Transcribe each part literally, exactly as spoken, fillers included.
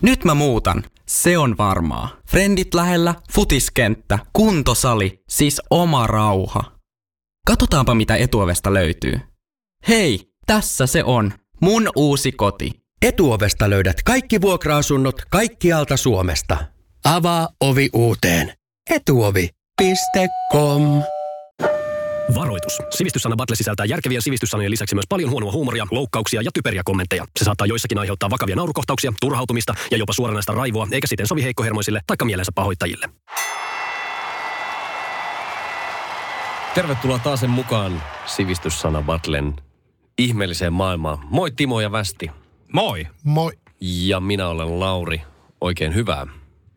Nyt mä muutan. Se on varmaa. Frendit lähellä, futiskenttä, kuntosali, siis oma rauha. Katsotaanpa mitä Etuovesta löytyy. Hei, tässä se on. Mun uusi koti. Etuovesta löydät kaikki vuokra-asunnot kaikkialta Suomesta. Avaa ovi uuteen. etuovi piste com. Varoitus. Sivistyssana Battle sisältää järkevien sivistyssanojen lisäksi myös paljon huonoa huumoria, loukkauksia ja typeriä kommentteja. Se saattaa joissakin aiheuttaa vakavia naurukohtauksia, turhautumista ja jopa suoranaista raivoa, eikä siten sovi heikkohermoisille taikka mielensä pahoittajille. Tervetuloa taas mukaan Sivistyssana Battlen ihmeelliseen maailmaan. Moi Timo ja Västi. Moi. Moi. Ja minä olen Lauri. Oikein hyvää.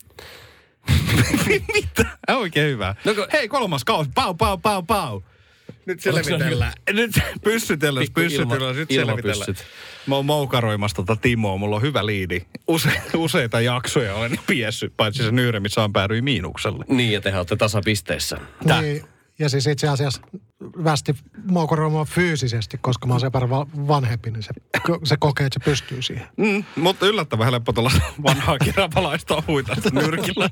Mitä? Oikein hyvä. No, kun... Hei, kolmas kausi. Pau, pau, pau, pau. Nyt selvitellään. Nyt pyssytellään, pyssytellään. Nyt selvitellään. Mä oon moukaroimassa tota Timoa. Mulla on hyvä liidi. Use, useita jaksoja olen piessyt, paitsi se Nyyre, missä on päädyin miinukselle. Niin, ja tehän olette tasapisteissä. Niin, ja siis itse asiassa Västi moukaroimaan fyysisesti, koska mä oon sen verran vanhempi, niin se, se kokee, että se pystyy siihen. Mm, mutta yllättävän helppo tuolla vanhaa kirapalaista huita nyrkillä.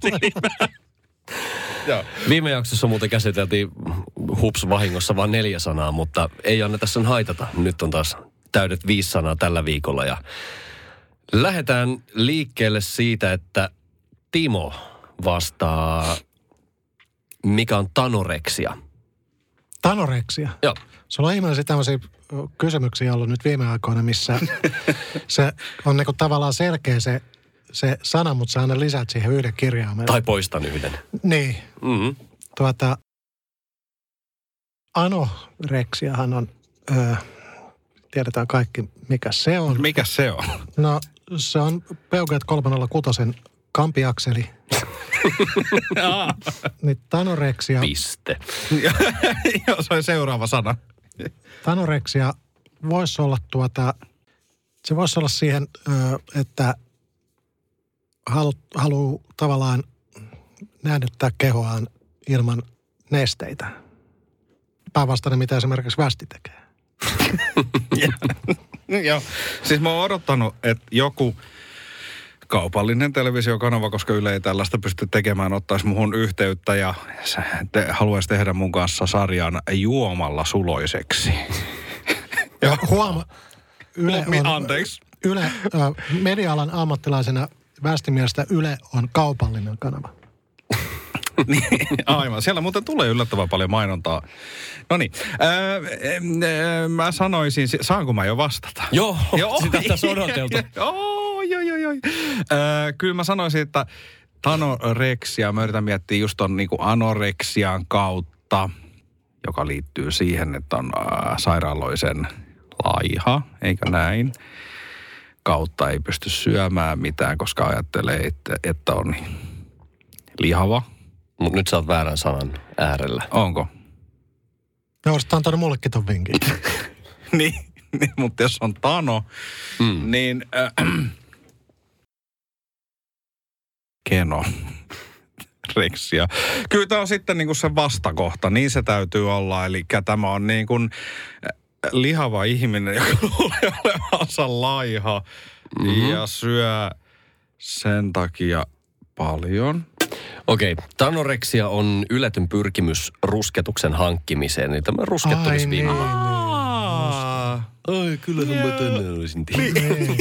Viime jaksossa muuten käsiteltiin hups vahingossa vain neljä sanaa, mutta ei anneta sen haitata. Nyt on taas täydet viisi sanaa tällä viikolla ja lähdetään liikkeelle siitä, että Timo vastaa, mikä on tanoreksia. Tanoreksia? Joo. Sulla on ihmeellisiä tämmöisiä kysymyksiä ollut nyt viime aikoina, missä se on niinku tavallaan selkeä se, se sana, mutta sä aina lisät siihen yhden kirjaimen. Tai poistan yhden. Niin. Mm-hmm. Tuota, anoreksiahan on, öö, tiedetään kaikki, mikä se on. Mikä se on? No, se on Peugeot kolmesataakuusi kampiakseli. Niin tanoreksia. Piste. Joo, se on seuraava sana. Tanoreksia voisi olla tuota, se voisi olla siihen, että halu, haluaa tavallaan nähdyttää kehoaan ilman nesteitä. Päinvastainen, mitä esimerkiksi Västi tekee. Joo, siis mä oon odottanut, että joku kaupallinen televisiokanava, koska Yle ei tällaista pysty tekemään, ottaisi muhun yhteyttä ja te, haluaisi tehdä mun kanssa sarjan Juomalla suloiseksi. Ja huoma, Yle on, Anteeksi. Yle, äh, media-alan ammattilaisena Västin mielestä Yle on kaupallinen kanava. Niin, aivan. Siellä muuten tulee yllättävän paljon mainontaa. No niin, mä sanoisin, saanko mä jo vastata? Joo, joo sitä tässä odoteltu. Joo, joo, joo, joo. Kyllä mä sanoisin, että tanoreksia, mä yritän miettiä just ton niinku anoreksian kautta, joka liittyy siihen, että on äh, sairaaloisen laiha, eikö näin? Kautta ei pysty syömään mitään, koska ajattelee, että, että on lihava. Mutta nyt sä oot väärän sanan äärellä. Onko? No, olisit antanut mullekin ton vinkin. niin, niin, mutta jos on tano, mm. niin äh, keno, reksia. Kyllä tämä on sitten niin kuin se vastakohta, niin se täytyy olla. Eli tämä on niin kuin lihava ihminen, joka luulee olevansa laiha mm-hmm. ja syö sen takia paljon. Okei, tanoreksia on yletön pyrkimys rusketuksen hankkimiseen. Eli tämä ruskettumisviima. Ai niin, niin. Ai, kyllähän mä tänne olisin tiedä. Niin.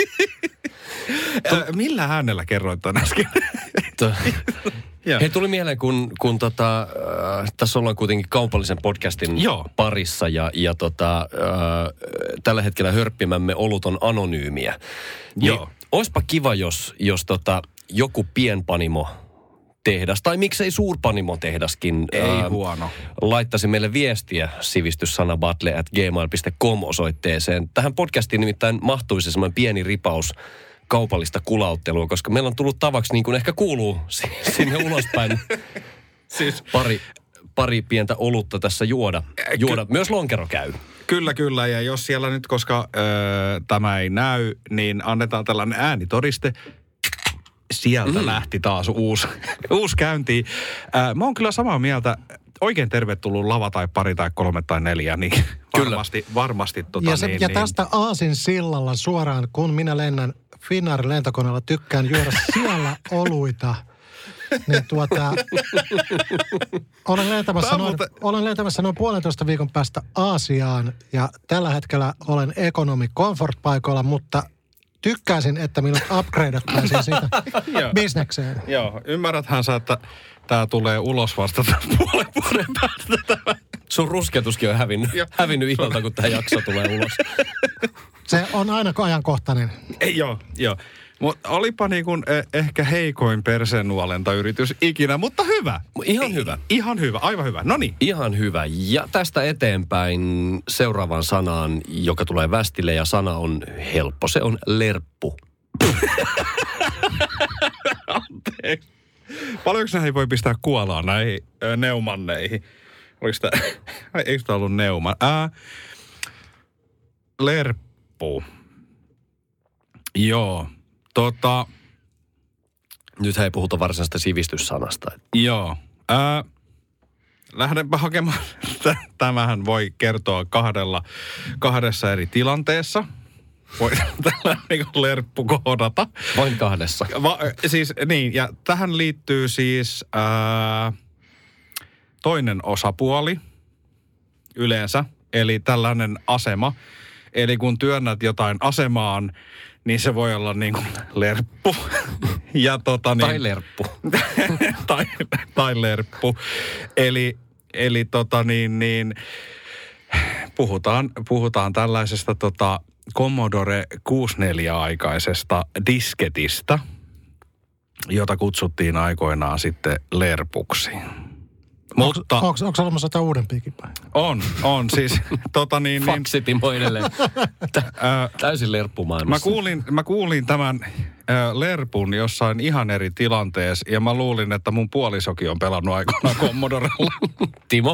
Millä äänellä kerroit tämän äsken? Hei, tuli mieleen, kun, kun tota, äh, tässä ollaan kuitenkin kaupallisen podcastin Joo. parissa ja, ja tota, äh, tällä hetkellä hörppimämme olut on anonyymiä. Joo. Niin, oispa kiva, jos, jos tota, joku pienpanimo tehdas, tai miksei suurpanimo-tehdaskin Ei ää, huono. laittaisi meille viestiä sivistyssanabattle at gmail piste com osoitteeseen. Tähän podcastiin nimittäin mahtuisi semmoinen pieni ripaus kaupallista kulauttelua, koska meillä on tullut tavaksi, niin kuin ehkä kuuluu sinne ulospäin, siis pari, pari pientä olutta tässä juoda. juoda. Ky- Myös lonkero käy. Kyllä, kyllä. Ja jos siellä nyt, koska öö, tämä ei näy, niin annetaan tällainen äänitodiste. Sieltä mm. lähti taas uusi, uusi käynti. Äh, mä oon kyllä samaa mieltä. Oikein tervetullut lava tai pari tai kolme tai neljä, niin varmasti, varmasti tota ja, se, niin, ja niin. tästä aasin sillalla suoraan, kun minä lennän Finnairin lentokoneella tykkään juoda siellä oluita, niin tuota, olen lentämässä, noin, muuten... olen lentämässä noin puolentoista viikon päästä Aasiaan ja tällä hetkellä olen economy comfort-paikoilla, mutta tykkäisin, että minut upgradeattaisiin siitä bisnekseen. Joo, ymmärräthän sä, että tää tulee ulos vasta puolen vuoden päästä. Sun rusketuskin on hävinnyt, hävinnyt illalta, kun tää jakso tulee ulos. Se on aina ajankohtainen. Ei, joo, joo. Mutta olipa niin kuin eh, ehkä heikoin persenuolentayritys ikinä, mutta hyvä. Ihan hyvä. Ihan hyvä, aivan hyvä. No niin. Ihan hyvä. Ja tästä eteenpäin seuraavan sanaan, joka tulee västille, ja sana on helppo. Se on lerppu. Anteeksi. Paljonko näihin voi pistää kuolaa näihin ö, neumanneihin? Oliko sitä, eikö tämä ollut neuma? Ää, lerppu. Joo. Tota, nyt ei puhuta varsinaisesta sivistyssanasta. joo. Ää, lähdenpä hakemaan. Tämähän voi kertoa kahdella, kahdessa eri tilanteessa. Voi tällainen niin kuin lerppu kohdata. Vain kahdessa. Va, siis niin, ja tähän liittyy siis ää, toinen osapuoli yleensä, eli tällainen asema. Eli kun työnnät jotain asemaan, niin se voi olla niin kuin lerppu. Ja tota niin, tai lerppu. tai, tai lerppu. Eli, eli tota niin, niin puhutaan, puhutaan tällaisesta tota Commodore kuusikymmentäneljä-aikaisesta disketistä, jota kutsuttiin aikoinaan sitten lerpuksi. Mutta Onko, onko, onko olemassa jotain uudempiakin päin? on, on siis tota niin, niin Faksi Timo edelleen. Täysin lerppumaailmassa. Mä kuulin, mä kuulin tämän äh, lerpun jossain ihan eri tilanteessa ja mä luulin, että mun puolisokin on pelannut aikoinaan Commodorella. Timo.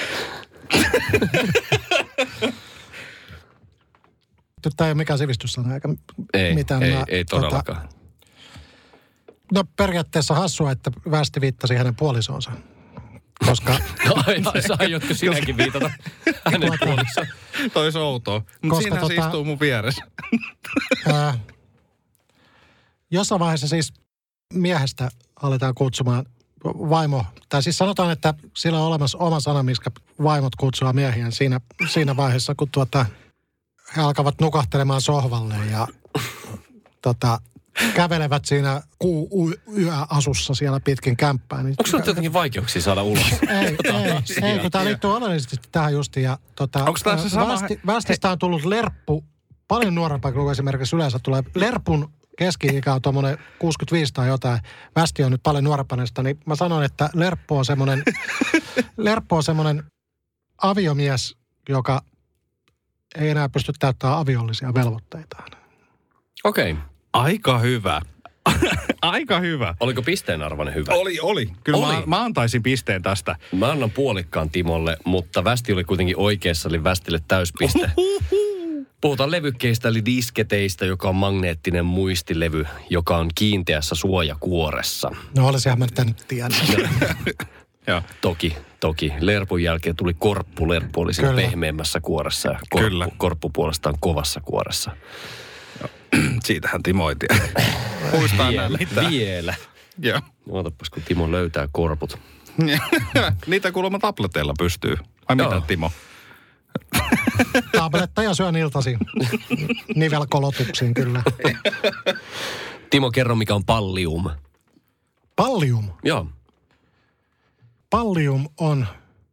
Tämä ei ole mikään sivistyssana eikä Ei, mitään. ei, mä, ei todellakaan. Tota, no periaatteessa hassua, että Västi viittasi hänen puolisoonsa. Koska... Ai, saa jotkut sinäkin viitata hänen puolissaan. Tois outoa. Mutta siinä tota, se istuu mun vieressä. Ää, jossain vaiheessa siis miehestä aletaan kutsumaan vaimo. Tai siis sanotaan, että sillä on olemassa oma sana, miskä vaimot kutsua miehiä siinä, siinä vaiheessa, kun tuota, he alkavat nukahtelemaan sohvalle ja tota, kävelevät siinä kuu yöasussa siellä pitkin kämppää. Niin onko sinulla jotenkin vaikeuksia saada ulos? Ei, ei, ei, kun tämä liittyy oleellisesti tähän justiin. Ja, tota, onko tämä se sama? Västi, Västistä on tullut lerppu, paljon nuorempaa kuin esimerkiksi yleensä tulee. Lerpun keski-ikä on tuommoinen kuusikymmentäviisi tai jotain. Västi on nyt paljon nuorempana, niin mä sanon, että lerppu on semmoinen, lerppu on semmoinen aviomies, joka ei enää pysty täyttämään aviollisia velvoitteitaan. Okei. Okay. Aika hyvä. Aika hyvä. Oliko pisteen arvoinen hyvä? Oli, oli. Kyllä oli. Mä, mä antaisin pisteen tästä. Mä annan puolikkaan Timolle, mutta Västi oli kuitenkin oikeassa, eli Västille täyspiste. Puhutaan levykkeistä eli disketeistä, joka on magneettinen muistilevy, joka on kiinteässä suojakuoressa. No olisihan mä nyt tiedä. Toki. Toki. Lerpun jälkeen tuli korppu. Lerppu oli siinä pehmeämmässä kuoressa ja korppu, Kyllä. korppu puolestaan kovassa kuoressa. Siitähän Timo ei tiedä. Muistaa vielä, vielä. Joo. Ootapas, kun Timo löytää korput. Niitä kuulemma tableteilla pystyy. Ai mitä, Timo? Tabletteja syön iltasi. Nivelkolotuksiin kyllä. Timo, kerro mikä on pallium. Pallium? Joo. Pallium on,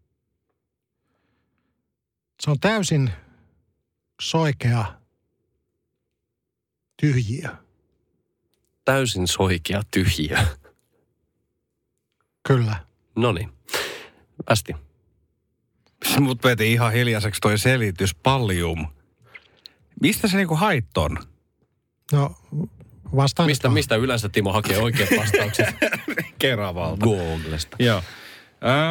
se on täysin soikea tyhjiö. Täysin soikea tyhjiö. Kyllä. Noniin. Västi. Mut veti ihan hiljaiseksi toi selitys, pallium. Mistä se niinku hait on? No, vastaan. Mistä, mistä yleensä Timo hakee oikeat vastaukset? Keravalta. Googlesta. Joo. Äh,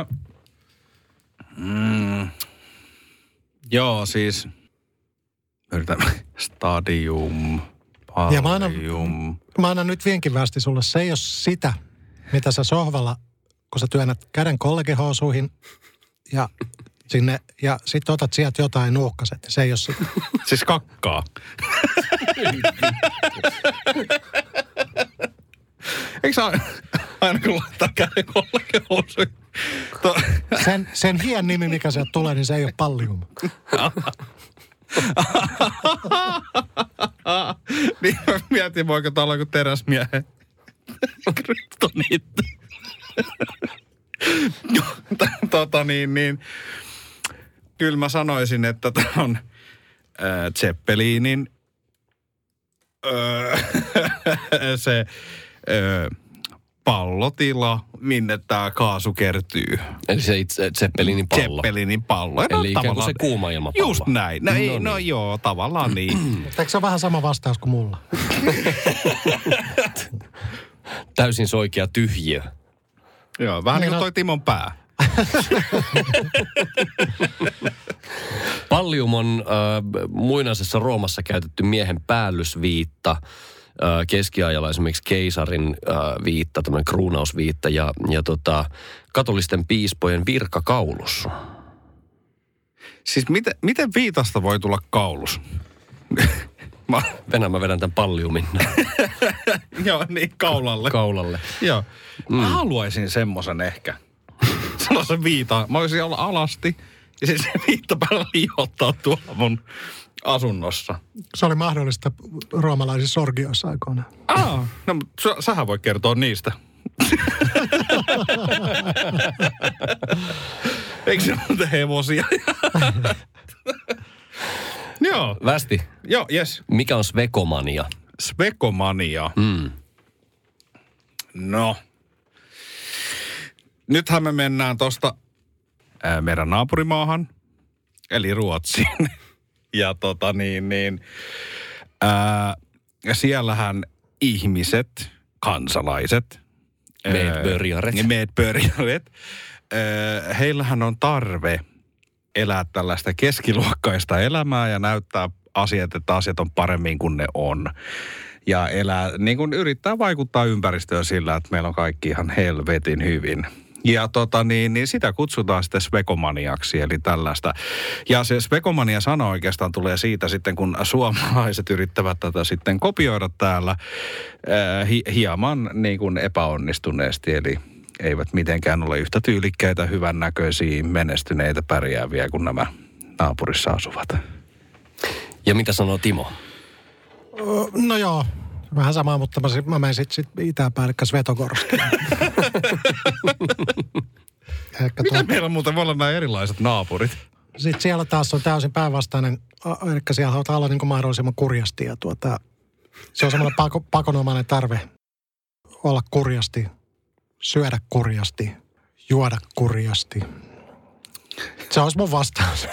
mm, joo, siis yritän stadium, pallium. Ja mä annan, mä annan nyt vinkin Västi sulle. Se ei ole sitä, mitä sä sohvalla, kun sä työnnät käden kollegehousuihin ja sinne ja sitten otat sieltä jotain nuuhkaset ja se ei ole sitä. Siis kakkaa. Eikö sä aina kun laittaa käden kollakin housuihin? To... Sen, sen hien nimi, mikä sieltä tulee, niin se ei ole Pallium. Niin mä mietin, voiko tää olla joku teräsmiehen kryptoniitti. tota niin, niin. Kyllä mä sanoisin, että tää on äh, Zeppelinin äh, se äh, pallotila, minne tää kaasu kertyy. Eli se itse Zeppelinin pallo. Zeppelinin pallo. Eli ikään kuin se kuuma ilmapallo. Just näin. No, no, ei, niin. no joo, tavallaan niin. Eikö se ole vähän sama vastaus kuin mulla? Täysin soikea tyhjiö. Joo, vähän niin kuin toi Timon pää. Pallium on äh, muinaisessa Roomassa käytetty miehen päällysviitta, äh, keskiajalla esimerkiksi keisarin äh, viitta, tämmöinen kruunausviitta ja, ja tota, katolisten piispojen virkakaulus. Siis miten, miten viitasta voi tulla kaulus? Mä... Venä mä vedän tämän palliumin Joo, niin kaulalle. kaulalle. Joo. Mä mm. haluaisin semmoisen ehkä. Sellaisen viitan. Mä voisin olla alasti ja siis se viitta päällä liihottaa tuolla mun asunnossa. Se oli mahdollista roomalaisissa orgioissa aikoinaan. Aa, no mutta sä, sähän voi kertoa niistä. Eikö se ole hevosia? Joo. Västi. Joo, yes. Mikä on svekomania? Svekomania. Mm. No. Nythän me mennään tosta ää, meidän naapurimaahan, eli Ruotsiin. ja tota niin, niin ää, ja siellähän ihmiset, kansalaiset, Medborgaret. Medborgaret, heillähän on tarve elää tällaista keskiluokkaista elämää ja näyttää asiat, että asiat on paremmin kuin ne on. Ja elää, niin kuin yrittää vaikuttaa ympäristöön sillä, että meillä on kaikki ihan helvetin hyvin. Ja tota niin, niin sitä kutsutaan sitten svekomaniaksi, eli tällaista. Ja se svekomania-sana oikeastaan tulee siitä sitten, kun suomalaiset yrittävät tätä sitten kopioida täällä äh, hi- hieman niin kuin epäonnistuneesti, eli eivät mitenkään ole yhtä tyylikkäitä, hyvännäköisiä, menestyneitä, pärjääviä kuin nämä naapurissa asuvat. Ja mitä sanoo Timo? No joo, vähän samaa, mutta mä, mä menen sitten sit itäpäällikkä Svetogorskiin. Mitä meillä muuten voi olla nämä erilaiset naapurit? Sitten siellä taas on täysin päinvastainen, eli siellä halutaan olla niin kuin mahdollisimman kurjasti. Ja tuota, se on semmoinen pako, pakonomainen tarve olla kurjasti, syödä kurjasti, juoda kurjasti. Se olisi mun vastaus.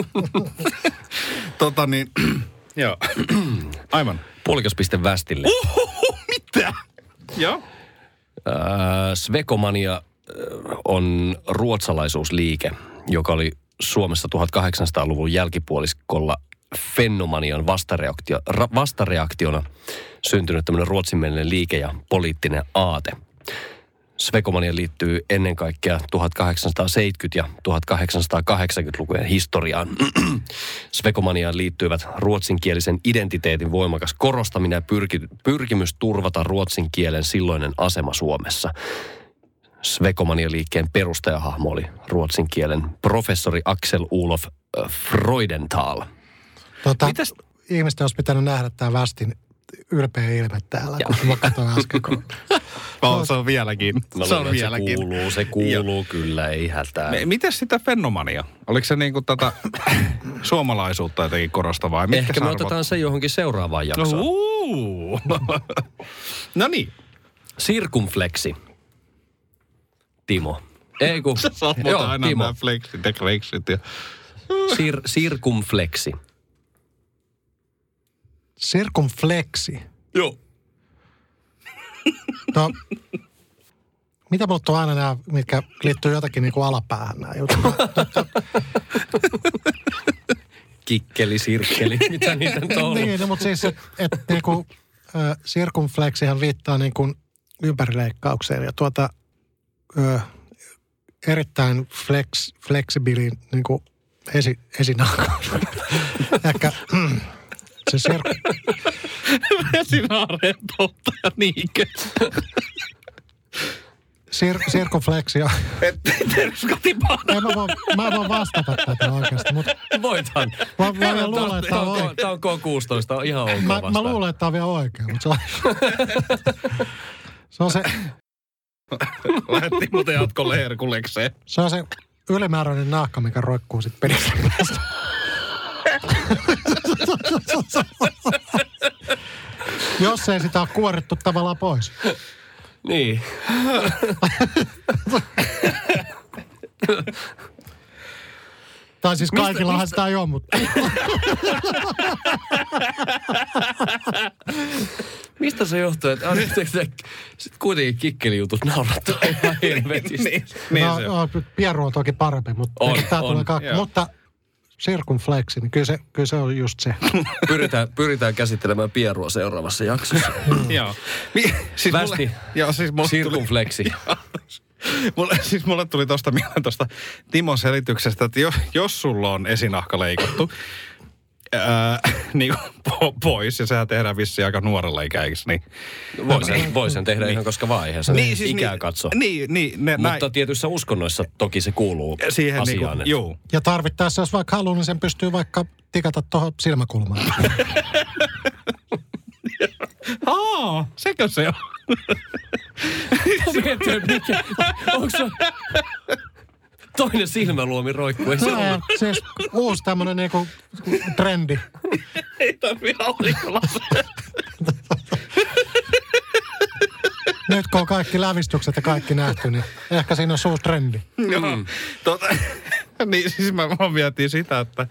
tota niin, joo, aivan. Puolikas piste Västille. Uhuhu, mitä? Joo. Äh, svekomania on ruotsalaisuusliike, joka oli Suomessa tuhatkahdeksansataaluvun jälkipuoliskolla fennomanian vastareaktio, ra, vastareaktiona syntynyt tämmöinen ruotsinmielinen liike ja poliittinen aate. Svekomania liittyy ennen kaikkea tuhatkahdeksansataaseitsemänkymmentä- ja tuhatkahdeksansataakahdeksankymmentälukujen historiaan. Svekomaniaan liittyivät ruotsinkielisen identiteetin voimakas korostaminen ja pyrki, pyrkimys turvata ruotsin kielen silloinen asema Suomessa. Svekomania-liikkeen perustajahahmo oli ruotsin kielen professori Axel Olof Freudenthal. Tota, Mitäs? Ihmisten olisi pitänyt nähdä tämä Västin ylpeä ilme täällä, kun mä katsoin äsken. Kun... No, se on vieläkin. No, se on se vieläkin. kuuluu, se kuuluu kyllä, ei hätää. Mites sitä fenomania? Oliko se niinku tätä suomalaisuutta jotenkin korostavaa? Ehkä me otetaan se johonkin seuraavaan jaksoon. Uh. No niin. Sirkumfleksi. Timo. Ei kun. Sä saat Joo, aina Timo. nämä flexit ja flexit. Ja... Sir, sirkumfleksi. Sirkumfleksi. Joo. No, mitä mulla on aina nämä, mitkä liittyy jotakin niin kuin alapäähän nämä jutut? Kikkeli, sirkkeli, mitä niitä nyt on? Niin, no, mutta siis, että et, niin kuin äh, sirkumfleksihan viittaa niin kuin ympärileikkaukseen ja tuota, äh, erittäin flex, fleksibilin niin kuin esi, esinahka. Ehkä mm, se sirkku. Vesinaareen polttaa niinkö? Sir, sirkufleksi on. Ettei terskatipaa. Ei mä voin, mä voin vastata tätä oikeasti, mutta Voithan. mä, mä vielä luulen, että Tämä tämä on on, oikein. tää on K kuusitoista, on ihan ok Mä, vastaan. mä luulen, että tämä on vielä oikein, mutta se on, se on se, Lähettiin muuten jatkolle herkulekseen. se on se ylimääräinen naakka, mikä roikkuu sit pelissä päästä. Jos ei sitä ole kuorittu tavallaan pois. Niin. Tai siis kaikillahan sitä ei ole, mutta Mistä se johtuu, että on sitten kuitenkin kikkelijutut naurattaa ihan helvetisti. niin, niin no, se on. no, pieru on toki parempi, mutta On, tämä on, tulee kak- joo. Mutta circumflexi, niin kyllä se, kyllä se on just se. Pyritään, pyritään käsittelemään pierua seuraavassa jaksossa. Joo. Mi- siis Västi. mulle, joo, siis mulle tuli, Circumflexi. mulle, siis mulle tuli tosta mieleen tosta Timon selityksestä, että jos, jos sulla on esinahka leikattu ää, niin po, pois, ja sehän tehdään vissiin aika nuorella ikäikäksi, niin... Voi sen, voi sen tehdä ihan koska vaan, eihän se Niin, siis ikää niin, katso. Niin, niin. Ne, Mutta näin, tietyissä uskonnoissa toki se kuuluu siihen asiaan. niinku, juu. Ja tarvittaessa, jos vaikka haluaa, niin sen pystyy vaikka tikata tuohon silmäkulmaan. Aa, sekö se on? Mä mietin, että mikä, onko se toinen silmäluomi roikkuu? Ei se Se ole. on siis uusi tämmönen niinku trendi. Ei tarvii aurinkolassa. Nyt kun on kaikki lävistykset ja kaikki nähty, niin ehkä siinä on uusi trendi. Joo. Tota, niin siis mä vaan mietin sitä, että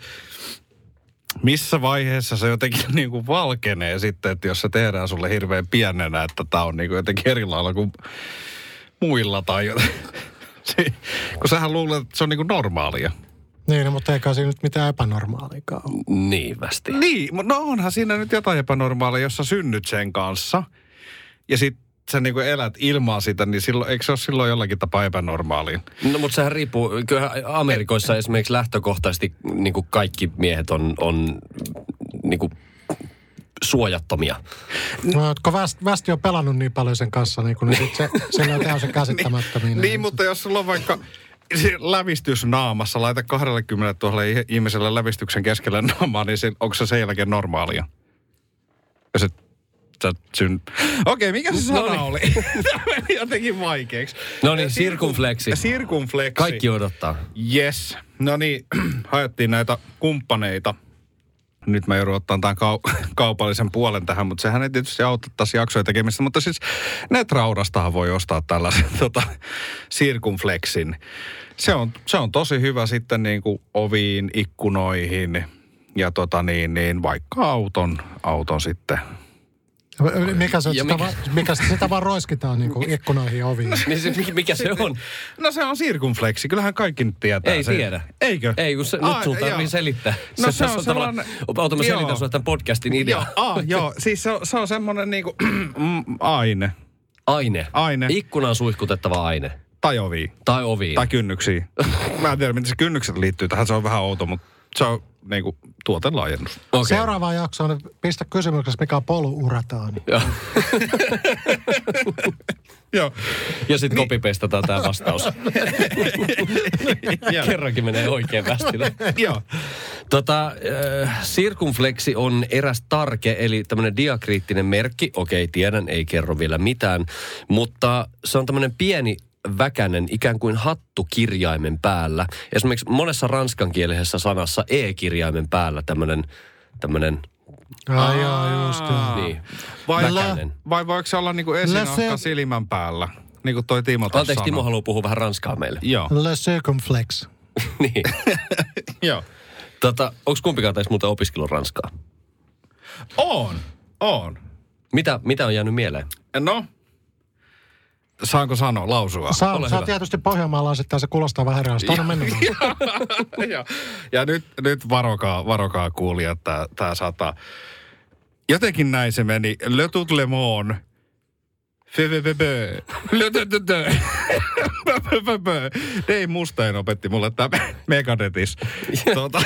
missä vaiheessa se jotenkin niin kuin valkenee sitten, että jos se tehdään sulle hirveän pienenä, että tää on niin kuin jotenkin eri lailla kuin muilla tai jotain. Se, kun sähän luulet, että se on niin kuin normaalia. Niin, mutta eikä siinä nyt mitään epänormaaliakaan ole. Niin västi. Niin, mutta no onhan siinä nyt jotain epänormaalia, jos sä synnyt sen kanssa ja sit sä niin kuin elät ilmaa sitä, niin silloin, eikö se ole silloin jollakin tapaa epänormaalia? No mutta sehän riippuu, kyllähän Amerikoissa esimerkiksi lähtökohtaisesti niin kuin kaikki miehet on, on niin kuin suojattomia. No, kun Väst, Västi on pelannut niin paljon sen kanssa, niin, kun, niin sit se, sillä on täysin käsittämättömiä. Niin, mutta jos sulla on vaikka se lävistys naamassa, laita kaksikymmentätuhatta ihmiselle lävistyksen keskelle naamaa, niin se, onko se sen jälkeen normaalia? Ja se, sä syn... Okei, mikä se sana No niin. oli? Tämä meni jotenkin vaikeaksi. No niin, circumflexi. Circumflexi. Kaikki odottaa. Yes. No niin, haettiin näitä kumppaneita. Nyt mä joudun ottaa tämän kau- kaupallisen puolen tähän, mutta sehän ei tietysti auta taas jaksoja tekemistä. Mutta siis Netraudastahan voi ostaa tällaisen tota, Circumflexin. Se on, se on tosi hyvä sitten niin kuin oviin, ikkunoihin ja tota niin, niin vaikka auton, auton sitten. Mikä se, Ja sitä, mikä- va, mikä se, sitä vaan roiskitaan niin kuin ikkunoihin ja oviin. Niin se, mikä se on? No se on Circumflexi, kyllähän kaikki nyt tietää Ei sen. tiedä. Eikö? Ei, kun se, Aa, nyt sun tarvii joo. selittää. No se on tavallaan- sellainen- Ota mä joo. selitän sulle tämän podcastin idea. Joo, ah, joo, siis se on, se on semmoinen niinku aine. Aine. Aine. Ikkunaan suihkutettava aine. Tai ovi. Tai oviin. Tai kynnyksiä. Mä en tiedä, miten se kynnykset liittyy tähän. Se on vähän outo, mutta se on niinku tuotelaajennus. Okei. Seuraavaan jaksoon niin pistä kysymyksessä, mikä on poluurataani. Joo. Joo. Ja sitten copy-pastataan tämä vastaus. Kerrankin menee oikein västille. Joo. Tota, äh, Circumflexi on eräs tarke, eli tämmöinen diakriittinen merkki. Okei, tiedän, ei kerro vielä mitään. Mutta se on tämmöinen pieni väkänen, ikään kuin hattu kirjaimen päällä. Esimerkiksi monessa ranskankielisessä sanassa E-kirjaimen päällä tämmöinen, tämmöinen, Ai joo, just joo. niin, Vai, väkänen. vai voiko se olla niinku Le esinahka se- silmän päällä? Niin kuin toi Timo tuossa Anteeksi, Timo sanoi. haluaa puhua vähän ranskaa meille. Joo. Le circumflex. niin. Joo. Tota, onko kumpikaan teistä muuten opiskellut ranskaa? On. On. Mitä, mitä on jäänyt mieleen? No. Saanko sanoa, lausua? Saa, Ole saa hyvä. tietysti pohjanmaalaisittain, se kuulostaa vähän erilaista. Anna mennä. ja, ja nyt, nyt varokaa, varokaa kuulijat, tää, tää saattaa. Jotenkin näin se meni. Le tout le monde Fevevebe. Dave Mustaine opetti mulle tää Megadetis. Tuota.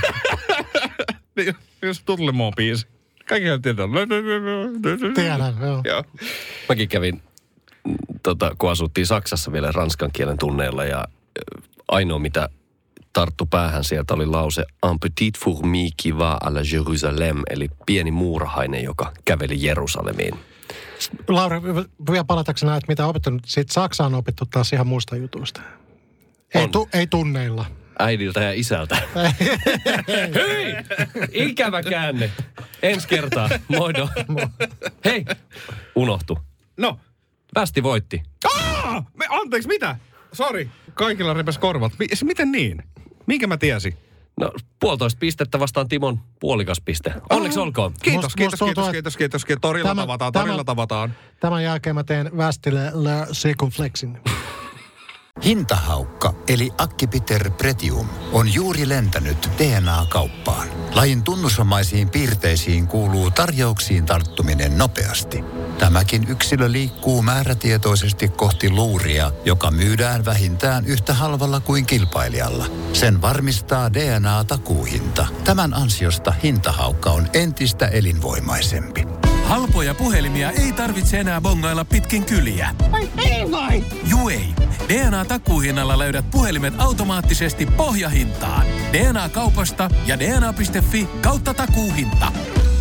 Jos Tutlemoon biisi. Kaikkihan tietää. Tiedän, joo. Joo. Mäkin kävin, tota, kun asuttiin Saksassa vielä ranskan kielen tunneilla ja ainoa mitä tarttu päähän sieltä oli lause Un petit fourmi qui va à la Jérusalem, eli pieni muurahainen, joka käveli Jerusalemiin. Lauri, vielä palatakseni näet, mitä opettanut. Siitä Saksa on opittu taas ihan muista jutuista. Ei, tu, ei tunneilla. Äidiltä ja isältä. Hei! Ikävä käänne. Ensi kertaa. Moido. Hei! Unohtu. No. Västi voitti. Aa! Me, anteeksi, mitä? Sori. Kaikilla repes korvat. Mi, miten niin? Minkä mä tiesin? No, puolitoista pistettä vastaan Timon puolikas piste. Onneksi oh. olkoon. Kiitos, Must, kiitos, musta tuntuu, kiitos, kiitos, kiitos, kiitos. Torilla tämä, tavataan, tämä, torilla tavataan. Tämän jälkeen mä teen Västille Le Circumflexin. Hintahaukka, eli Acipiter pretium, on juuri lentänyt D N A-kauppaan. Lajin tunnusomaisiin piirteisiin kuuluu tarjouksiin tarttuminen nopeasti. Tämäkin yksilö liikkuu määrätietoisesti kohti luuria, joka myydään vähintään yhtä halvalla kuin kilpailijalla. Sen varmistaa D N A-takuuhinta. Tämän ansiosta hintahaukka on entistä elinvoimaisempi. Halpoja puhelimia ei tarvitse enää bongailla pitkin kyliä. Ai ei vai? Juu ei. D N A-takuuhinnalla löydät puhelimet automaattisesti pohjahintaan. D N A-kaupasta ja dna piste fi kautta takuuhinta.